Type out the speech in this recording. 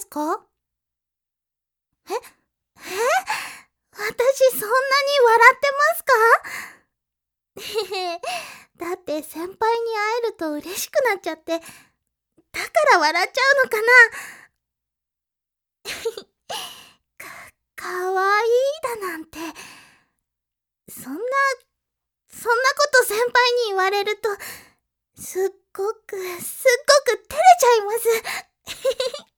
か？え、私そんなに笑ってますか？へへ、だって先輩に会えると嬉しくなっちゃって、だから笑っちゃうのかな？かわいいだなんて、そんなこと先輩に言われると、すっごく照れちゃいます。